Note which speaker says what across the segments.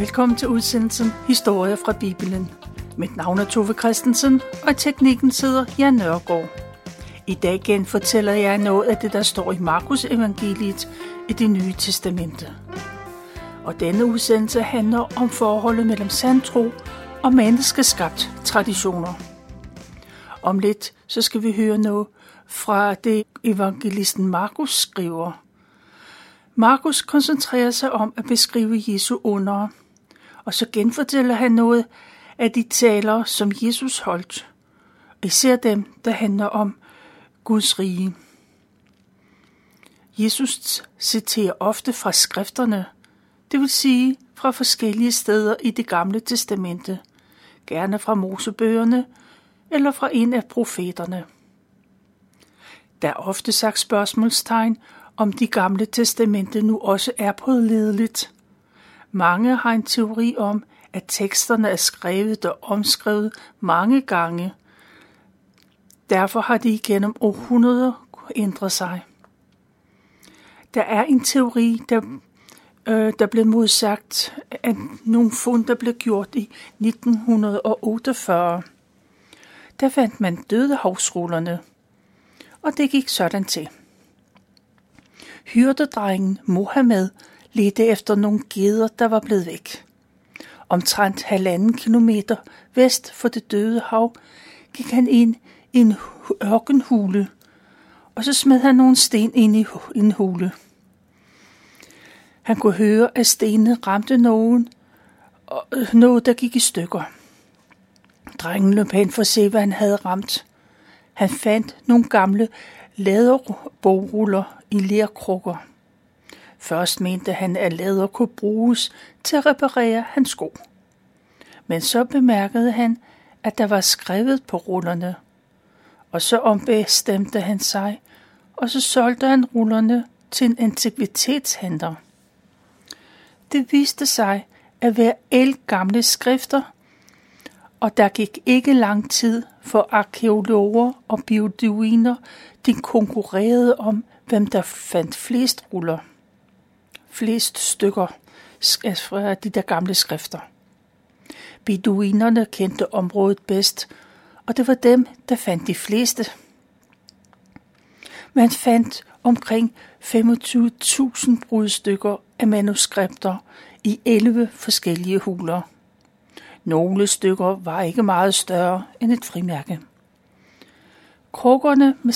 Speaker 1: Velkommen til udsendelsen Historier fra Bibelen. Mit navn er Tove Christensen, og i teknikken sidder Jan Nørgaard. I dag genfortæller jeg noget af det, der står i Markus evangeliet i Det Nye Testamente. Og denne udsendelse handler om forholdet mellem sandtro og menneskeskabt traditioner. Om lidt så skal vi høre noget fra det evangelisten Markus skriver. Markus koncentrerer sig om at beskrive Jesu under, og så genfortæller han noget af de taler, som Jesus holdt, især dem, der handler om Guds rige. Jesus citerer ofte fra skrifterne, det vil sige fra forskellige steder i Det Gamle Testamente, gerne fra Mosebøgerne eller fra en af profeterne. Der er ofte sagt spørgsmålstegn, om Det Gamle Testamente nu også er pålideligt. Mange har en teori om, at teksterne er skrevet og omskrevet mange gange. Derfor har de igennem århundreder ændret sig. Der er en teori, der blev modsagt af nogle fund, der blev gjort i 1948. Der fandt man Dødehavsrullerne, og det gik sådan til. Hyrdedrengen Mohammed ledte efter nogle geder, der var blevet væk. Omtrent 1,5 kilometer vest for Det Døde Hav gik han ind i en ørkenhule, og så smed han nogle sten ind i en hule. Han kunne høre, at stenene ramte noget, der gik i stykker. Drengen løb hen for at se, hvad han havde ramt. Han fandt nogle gamle læderbogruller i lerkrukker. Først mente han, at læder kunne bruges til at reparere hans sko. Men så bemærkede han, at der var skrevet på rullerne. Og så ombestemte han sig, og så solgte han rullerne til en antikvitetshandler. Det viste sig at være ældgamle skrifter, og der gik ikke lang tid for arkæologer og beduiner, de konkurrerede om, hvem der fandt flest ruller. Flest stykker fra de der gamle skrifter. Beduinerne kendte området bedst, og det var dem, der fandt de fleste. Man fandt omkring 25.000 brudstykker af manuskripter i 11 forskellige huler. Nogle stykker var ikke meget større end et frimærke. Krukkerne med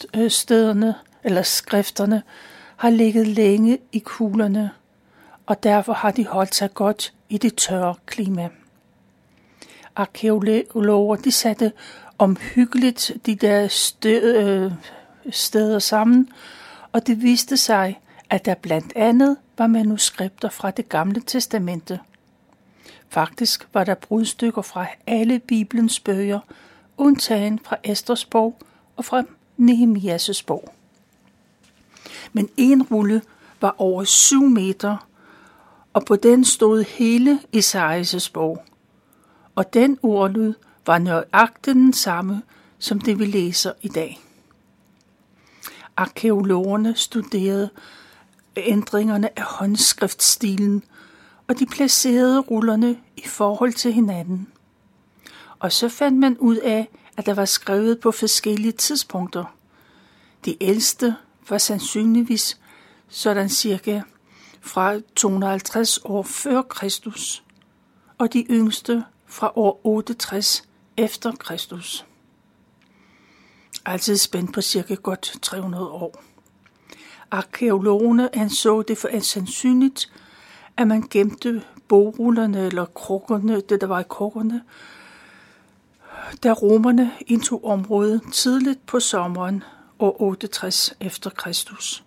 Speaker 1: skrifterne har ligget længe i kuglerne, og derfor har de holdt sig godt i det tørre klima. Arkæologer de satte omhyggeligt de der steder sammen, og det viste sig, at der blandt andet var manuskripter fra Det Gamle Testamente. Faktisk var der brudstykker fra alle Bibelens bøger, undtagen fra Esters bog og fra Nehemias' bog. Men en rulle var over 7 meter, og på den stod hele Esajas bog. Og den ordlyd var nøjagtigt den samme, som det vi læser i dag. Arkæologerne studerede ændringerne af håndskriftstilen, og de placerede rullerne i forhold til hinanden. Og så fandt man ud af, at der var skrevet på forskellige tidspunkter. De ældste var sandsynligvis sådan cirka fra 250 år før Kristus, og de yngste fra år 68 efter Kristus. Altid spændt på cirka godt 300 år. Arkæologerne anså det for sandsynligt, at man gemte bogrullerne eller krukkerne, det der var i krukkerne, da romerne indtog området tidligt på sommeren år 68 efter Kristus.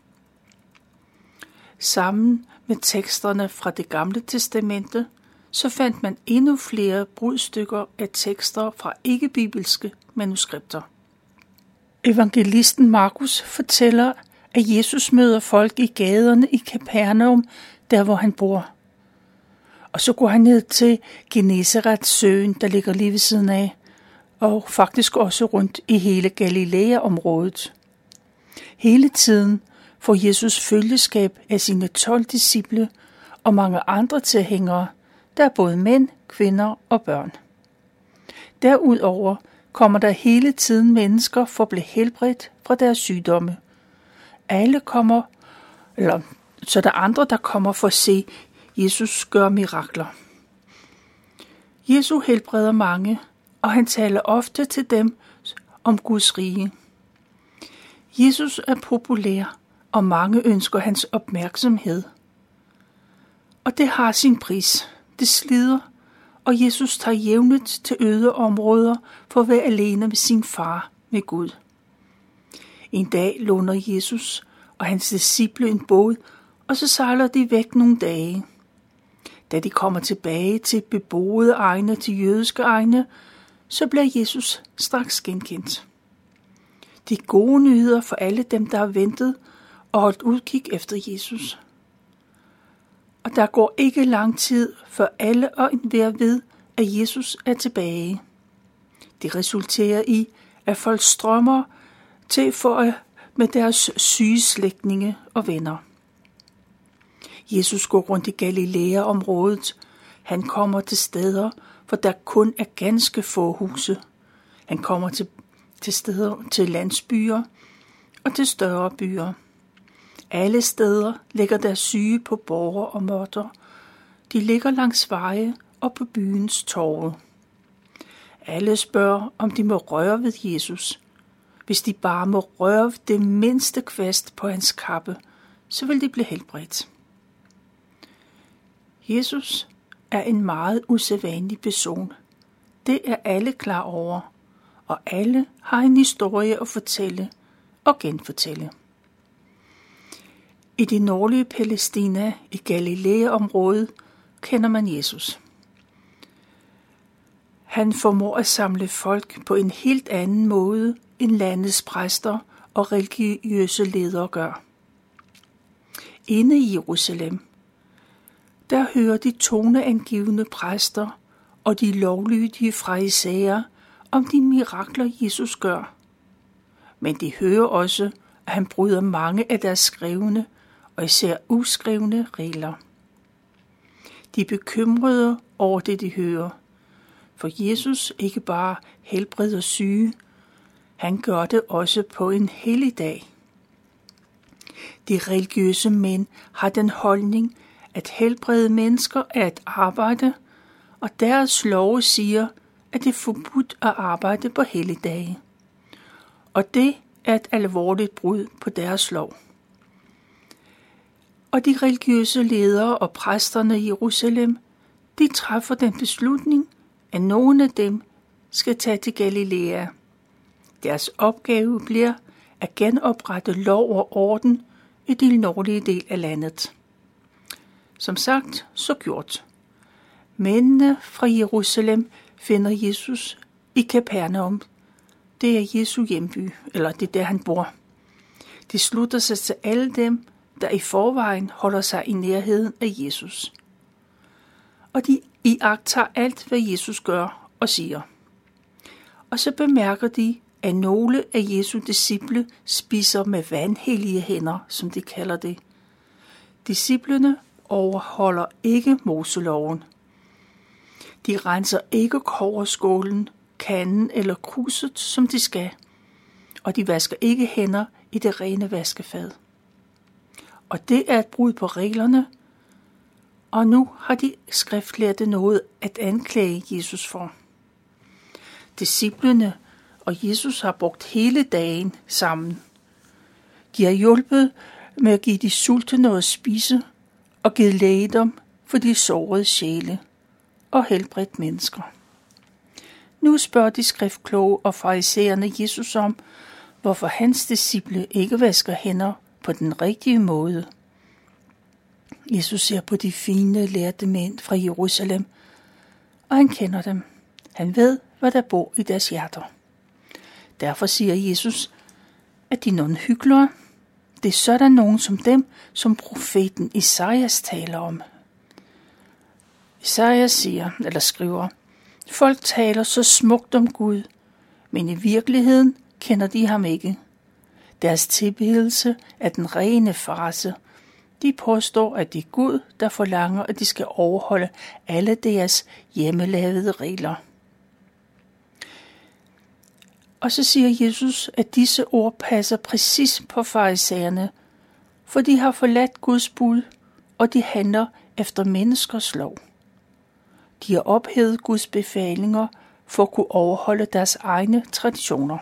Speaker 1: Sammen med teksterne fra Det Gamle Testamente, så fandt man endnu flere brudstykker af tekster fra ikke-bibelske manuskripter. Evangelisten Markus fortæller, at Jesus møder folk i gaderne i Kapernaum, der hvor han bor. Og så går han ned til Genesarets søen, der ligger lige ved siden af, og faktisk også rundt i hele Galilea-området. Hele tiden får Jesus følgeskab af sine 12 disciple og mange andre tilhængere, Der er både mænd, kvinder og børn. Derudover kommer der hele tiden mennesker for at blive helbredt fra deres sygdomme. Så der er andre, der kommer for at se Jesus gøre mirakler. Jesus helbreder mange, og han taler ofte til dem om Guds rige. Jesus er populær, og mange ønsker hans opmærksomhed. Og det har sin pris. Det slider, og Jesus tager jævnligt til øde områder for at være alene med sin far, med Gud. En dag låner Jesus og hans disciple en båd, og så sejler de væk nogle dage. Da de kommer tilbage til beboede egne, til jødiske egne, så bliver Jesus straks genkendt. De gode nyheder for alle dem, der har ventet og holdt udkig efter Jesus. Og der går ikke lang tid, før alle og enhver ved, at Jesus er tilbage. Det resulterer i, at folk strømmer til med deres syge slægtninge og venner. Jesus går rundt i Galilea-området. Han kommer til steder, hvor der kun er ganske få huse. Han kommer til steder, til landsbyer og til større byer. Alle steder ligger der syge på borger og måtter. De ligger langs veje og på byens torve. Alle spørger, om de må røre ved Jesus. Hvis de bare må røre det mindste kvast på hans kappe, så vil de blive helbredt. Jesus er en meget usædvanlig person. Det er alle klar over, og alle har en historie at fortælle og genfortælle. I det nordlige Palæstina, i Galilea-området, kender man Jesus. Han formår at samle folk på en helt anden måde, end landets præster og religiøse ledere gør. Inde i Jerusalem, der hører de toneangivende præster og de lovlydige farisæer om de mirakler, Jesus gør. Men de hører også, at han bryder mange af deres skrevne og især uskrevne regler. De er bekymrede over det, de hører, for Jesus ikke bare helbreder syge, han gør det også på en helligdag. De religiøse mænd har den holdning, at helbrede mennesker er et arbejde, og deres love siger, at det er forbudt at arbejde på helligdage. Og det er et alvorligt brud på deres lov. Og de religiøse ledere og præsterne i Jerusalem, de træffer den beslutning, at nogen af dem skal tage til Galilea. Deres opgave bliver at genoprette lov og orden i den nordlige del af landet. Som sagt, så gjort. Mændene fra Jerusalem finder Jesus i Kapernaum. Det er Jesu hjemby, eller det er der, han bor. De slutter sig til alle dem, der i forvejen holder sig i nærheden af Jesus. Og de iagttager alt, hvad Jesus gør og siger. Og så bemærker de, at nogle af Jesu disciple spiser med vanhellige hænder, som de kalder det. Disciplene overholder ikke Moseloven. De renser ikke kobberskålen, kanden eller kruset, som de skal, og de vasker ikke hænder i det rene vaskefad. Og det er et brud på reglerne, og nu har de skriftlærte noget at anklage Jesus for. Disciplene og Jesus har brugt hele dagen sammen. De har hjulpet med at give de sultne noget at spise og givet lægedom for de sårede sjæle og helbredt mennesker. Nu spørger de skriftkloge og farisæerne Jesus om, hvorfor hans disciple ikke vasker hænder på den rigtige måde. Jesus ser på de fine, lærte mænd fra Jerusalem, og han kender dem. Han ved, hvad der bor i deres hjerter. Derfor siger Jesus, at de er nogle hyklere. Det er sådan nogen som dem, som profeten Esajas taler om. Esajas skriver, folk taler så smukt om Gud, men i virkeligheden kender de ham ikke. Deres tilbedelse er den rene farce, De påstår, at det er Gud, der forlanger, at de skal overholde alle deres hjemmelavede regler. Og så siger Jesus, at disse ord passer præcis på farisæerne, for de har forladt Guds bud, og de handler efter menneskers lov. De har ophævet Guds befalinger for at kunne overholde deres egne traditioner.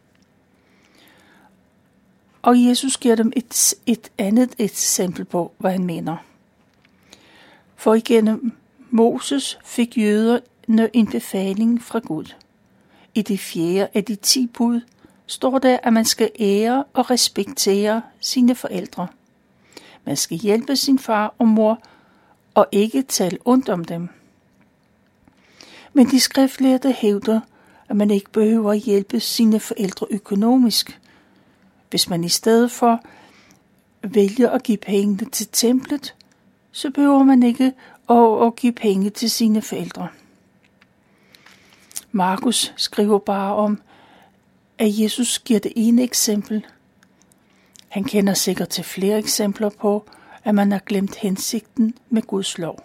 Speaker 1: Og Jesus giver dem et andet eksempel på, hvad han mener. For igennem Moses fik jøderne en befaling fra Gud. I det 4. af de 10 bud står der, at man skal ære og respektere sine forældre. Man skal hjælpe sin far og mor og ikke tale ondt om dem. Men de skriftlærde hævder, at man ikke behøver at hjælpe sine forældre økonomisk. Hvis man i stedet for vælger at give penge til templet, så behøver man ikke at give penge til sine forældre. Markus skriver bare om, at Jesus giver det ene eksempel. Han kender sikkert til flere eksempler på, at man har glemt hensigten med Guds lov.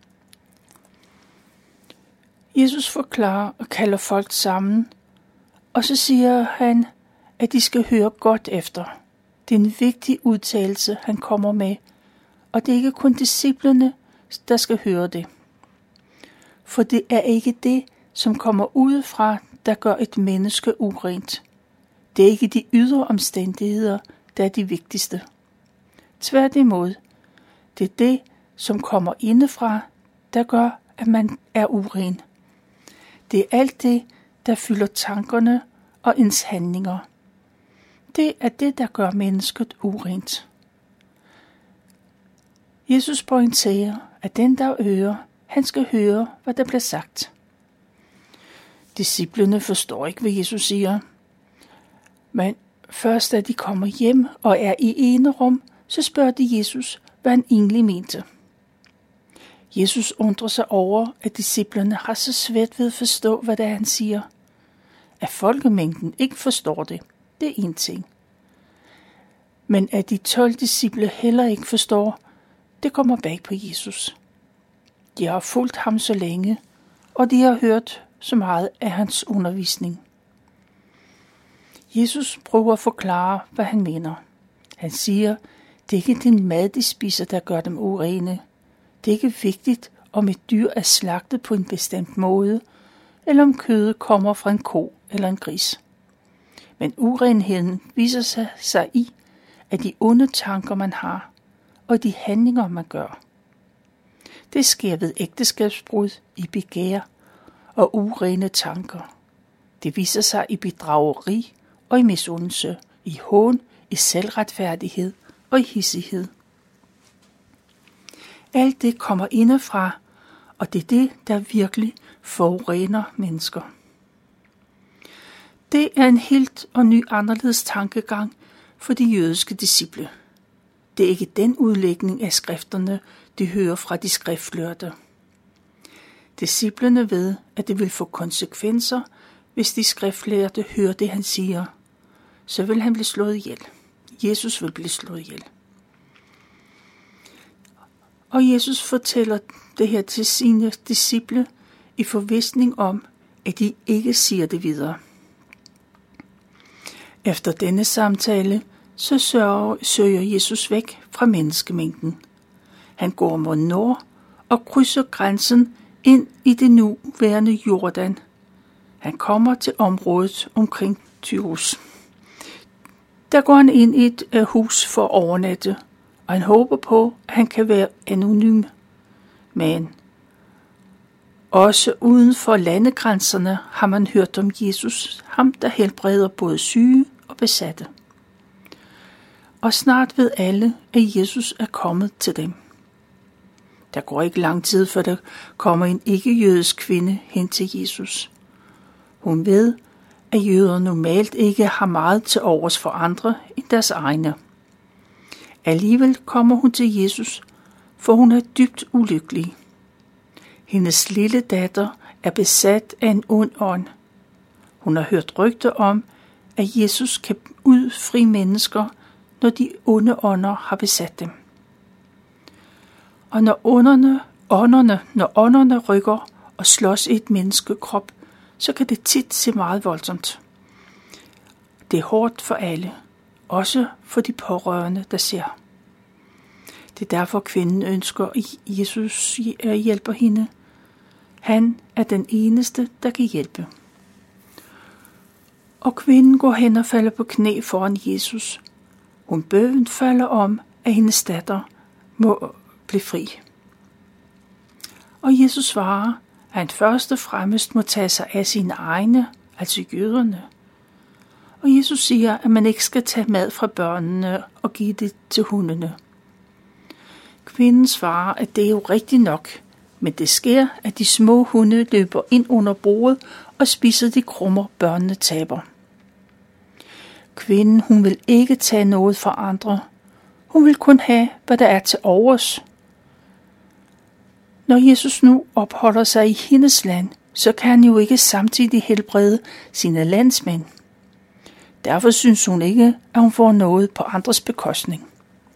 Speaker 1: Jesus forklarer og kalder folk sammen, og så siger han, at de skal høre godt efter. Det er en vigtig udtalelse, han kommer med, og det er ikke kun disciplene, der skal høre det. For det er ikke det, som kommer udefra, der gør et menneske urent. Det er ikke de ydre omstændigheder, der er de vigtigste. Tværtimod, det er det, som kommer indefra, der gør, at man er uren. Det er alt det, der fylder tankerne og ens handlinger. Det er det, der gør mennesket urent. Jesus pointerer, at den, der hører, han skal høre, hvad der bliver sagt. Disciplene forstår ikke, hvad Jesus siger. Men først da de kommer hjem og er i enerum, så spørger de Jesus, hvad han egentlig mente. Jesus undrer sig over, at disciplene har så svært ved at forstå, hvad det er, han siger. At folkemængden ikke forstår det, det er en ting. Men at de 12 disciple heller ikke forstår, det kommer bag på Jesus. De har fulgt ham så længe, og de har hørt så meget af hans undervisning. Jesus prøver at forklare, hvad han mener. Han siger, det er ikke den mad, de spiser, der gør dem urene. Det er ikke vigtigt, om et dyr er slagtet på en bestemt måde, eller om kødet kommer fra en ko eller en gris. Men urenheden viser sig i, at de onde tanker, man har, og de handlinger, man gør. Det sker ved ægteskabsbrud, i begær og urene tanker. Det viser sig i bedrageri og i misundelse, i hån, i selvretfærdighed og i hissighed. Alt det kommer indefra, og det er det, der virkelig forurener mennesker. Det er en helt og ny anderledes tankegang for de jødiske disciple. Det er ikke den udlægning af skrifterne, de hører fra de skriftlærde. Disciplene ved, at det vil få konsekvenser, hvis de skriftlærde hører det, han siger. Så vil han blive slået ihjel. Jesus vil blive slået ihjel. Og Jesus fortæller det her til sine disciple i forvisning om, at de ikke siger det videre. Efter denne samtale, så søger Jesus væk fra menneskemængden. Han går mod nord og krydser grænsen ind i det nuværende Jordan. Han kommer til området omkring Tyrus. Der går han ind i et hus for at overnatte, og han håber på, at han kan være anonym. Men også uden for landegrænserne har man hørt om Jesus, ham der helbreder både syge og besatte. Og snart ved alle, at Jesus er kommet til dem. Der går ikke lang tid, før der kommer en ikke-jødisk kvinde hen til Jesus. Hun ved, at jøder normalt ikke har meget til overs for andre end deres egne. Alligevel kommer hun til Jesus, for hun er dybt ulykkelig. Hendes lille datter er besat af en ond ånd. Hun har hørt rygter om, at Jesus kan udfri mennesker, når de onde ånder har besat dem. Og når ånderne rykker og slås i et menneskekrop, så kan det tit se meget voldsomt. Det er hårdt for alle, også for de pårørende, der ser. Det er derfor kvinden ønsker, at Jesus hjælper hende. Han er den eneste, der kan hjælpe. Og kvinden går hen og falder på knæ foran Jesus. Hun bøn falder om, at hendes datter må blive fri. Og Jesus svarer, at han først og fremmest må tage sig af sine egne, altså jøderne. Og Jesus siger, at man ikke skal tage mad fra børnene og give det til hundene. Kvinden svarer, at det er jo rigtigt nok, men det sker, at de små hunde løber ind under bordet og spiser de krummer, børnene taber. Kvinden, hun vil ikke tage noget fra andre. Hun vil kun have, hvad der er til overs. Når Jesus nu opholder sig i hendes land, så kan han jo ikke samtidig helbrede sine landsmænd. Derfor synes hun ikke, at hun får noget på andres bekostning.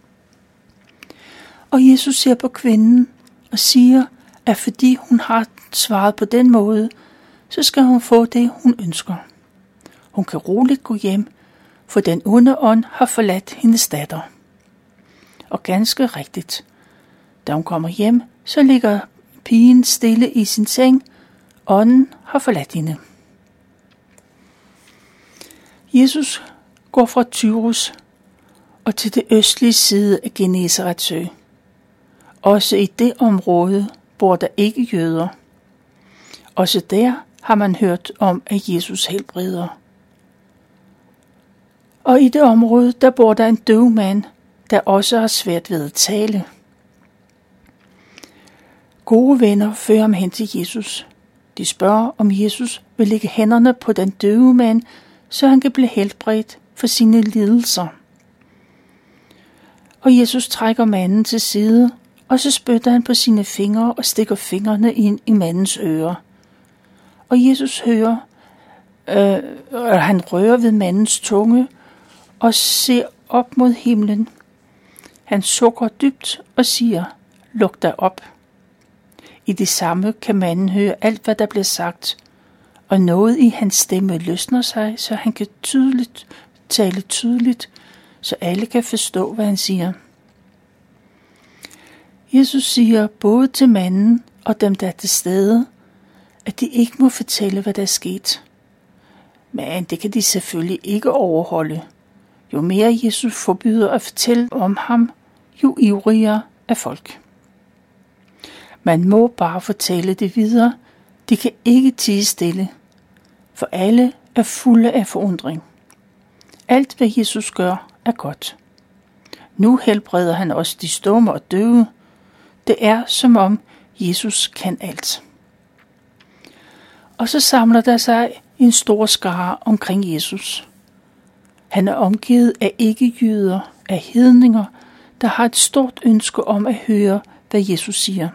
Speaker 1: Og Jesus ser på kvinden og siger, at fordi hun har svaret på den måde, så skal hun få det, hun ønsker. Hun kan roligt gå hjem, for den onde ånd har forladt hendes datter. Og ganske rigtigt, da hun kommer hjem, så ligger pigen stille i sin seng. Ånden har forladt hende. Jesus går fra Tyrus og til det østlige side af Genesarets sø. Også i det område bor der ikke jøder. Også der har man hørt om, at Jesus helbreder. Og i det område, der bor der en døv mand, der også har svært ved at tale. Gode venner fører ham hen til Jesus. De spørger, om Jesus vil lægge hænderne på den døve mand, så han kan blive helbredt for sine lidelser. Og Jesus trækker manden til side, og så spytter han på sine fingre og stikker fingrene ind i mandens ører. Og Jesus hører, og han rører ved mandens tunge og ser op mod himlen. Han sukker dybt og siger, luk dig op. I det samme kan manden høre alt, hvad der bliver sagt, og noget i hans stemme løsner sig, så han kan tale tydeligt, så alle kan forstå, hvad han siger. Jesus siger både til manden og dem, der er til stede, at de ikke må fortælle, hvad der er sket. Men det kan de selvfølgelig ikke overholde. Jo mere Jesus forbyder at fortælle om ham, jo ivrigere er folk. Man må bare fortælle det videre. De kan ikke tie stille, for alle er fulde af forundring. Alt, hvad Jesus gør, er godt. Nu helbreder han også de stumme og døve. Det er, som om Jesus kan alt. Og så samler der sig en stor skare omkring Jesus. Han er omgivet af ikke-jøder, af hedninger, der har et stort ønske om at høre, hvad Jesus siger.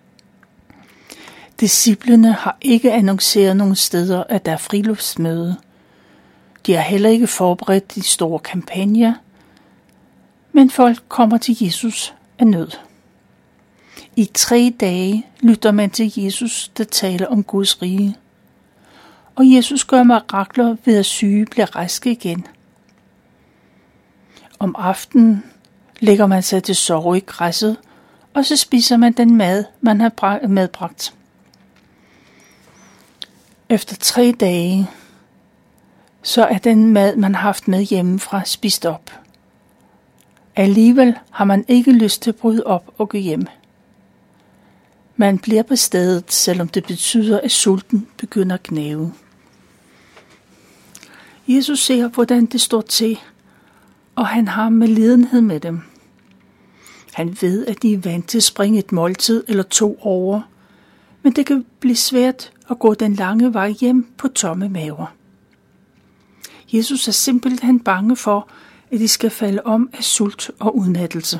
Speaker 1: Disciplene har ikke annonceret nogen steder, at der er friluftsmøde. De har heller ikke forberedt de store kampagner, men folk kommer til Jesus af nød. I 3 dage lytter man til Jesus, der taler om Guds rige. Og Jesus gør mirakler ved at syge bliver raske igen. Om aftenen lægger man sig til sove i græsset, og så spiser man den mad, man har medbragt. Efter 3 dage, så er den mad, man har haft med hjemmefra, spist op. Alligevel har man ikke lyst til at bryde op og gå hjem. Man bliver på stedet, selvom det betyder, at sulten begynder at gnave. Jesus ser, hvordan det står til, og han har medlidenhed med dem. Han ved, at de er vant til at springe et måltid eller 2 over, men det kan blive svært at gå den lange vej hjem på tomme maver. Jesus er simpelthen bange for, at de skal falde om af sult og udmattelse.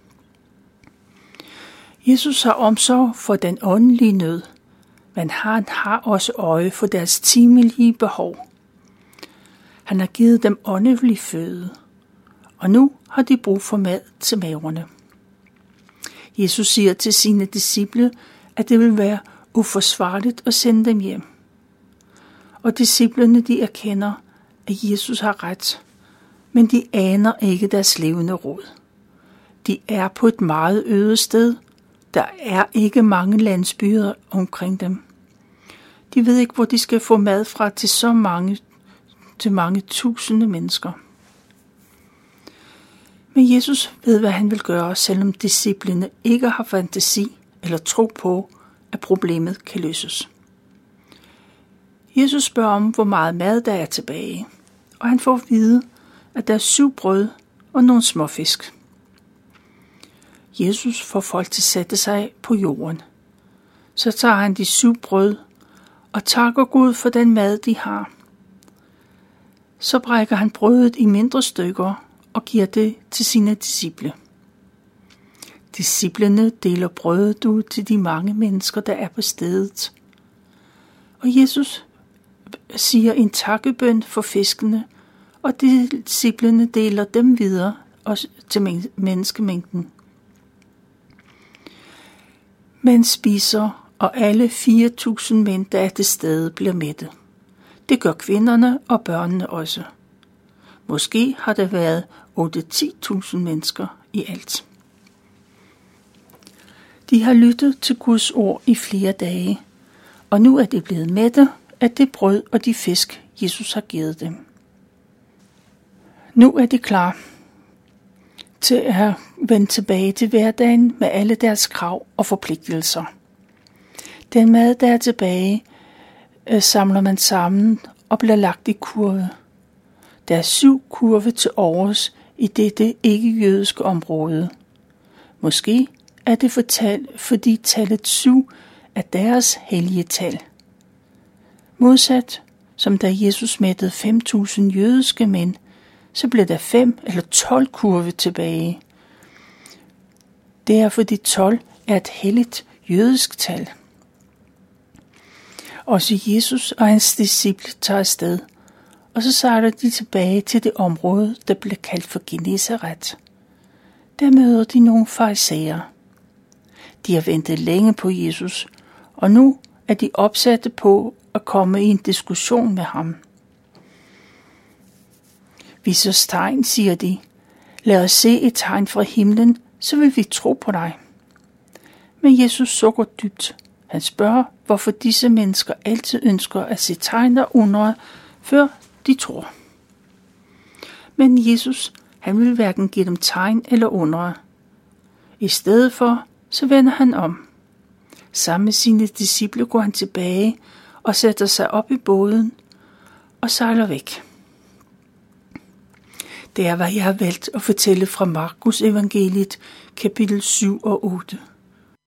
Speaker 1: Jesus har omsorg for den åndelige nød, men han har også øje for deres timelige behov. Han har givet dem åndelig føde, og nu har de brug for mad til maverne. Jesus siger til sine disciple, at det vil være uforsvarligt at sende dem hjem. Og disciplene de erkender, at Jesus har ret, men de aner ikke deres levende råd. De er på et meget øde sted. Der er ikke mange landsbyer omkring dem. De ved ikke, hvor de skal få mad fra til mange tusinde mennesker. Men Jesus ved, hvad han vil gøre, selvom disciplene ikke har fantasi eller tro på, at problemet kan løses. Jesus spørger om, hvor meget mad der er tilbage, og han får at vide, at der er 7 brød og nogle småfisk. Jesus får folk til at sætte sig på jorden. Så tager han de 7 brød og takker Gud for den mad, de har. Så brækker han brødet i mindre stykker og giver det til sine disciple. Disciplene deler brødet ud til de mange mennesker, der er på stedet. Og Jesus siger en takkebøn for fiskene, og disciplene deler dem videre også til menneskemængden. Man spiser, og alle 4.000 mænd, der er til stede, bliver mætte. Det gør kvinderne og børnene også. Måske har der været 8-10.000 mennesker i alt. De har lyttet til Guds ord i flere dage, og nu er de blevet mætte af det brød og de fisk, Jesus har givet dem. Nu er de klar til at vende tilbage til hverdagen med alle deres krav og forpligtelser. Den mad, der er tilbage, samler man sammen og bliver lagt i kurve. Der er 7 kurve til overs i dette ikke-jødiske område. Måske er det fordi tallet 7 er deres hellige tal. Modsat som da Jesus mættede 5.000 jødiske mænd, så blev der 5 eller 12 kurve tilbage. Det er fordi 12 er et helligt jødisk tal. Også Jesus og hans disciple tager afsted, og så sejler de tilbage til det område, der blev kaldt for Genesaret. Der møder de nogle farisæere. De har ventet længe på Jesus, og nu er de opsatte på at komme i en diskussion med ham. Vis os tegn, siger de. Lad os se et tegn fra himlen, så vil vi tro på dig. Men Jesus sukker dybt. Han spørger, hvorfor disse mennesker altid ønsker at se tegn og undre, før de tror. Men Jesus, han vil hverken give dem tegn eller undre. I stedet for, så vender han om. Sammen med sine disciple går han tilbage og sætter sig op i båden og sejler væk. Det er, hvad jeg har valgt at fortælle fra Markus evangeliet, kapitel 7 og 8.